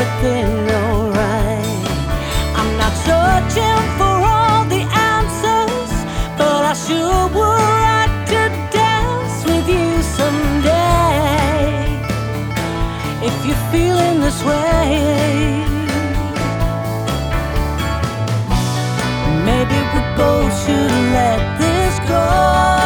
everything alright. I'm not searching for all the answers, but I sure would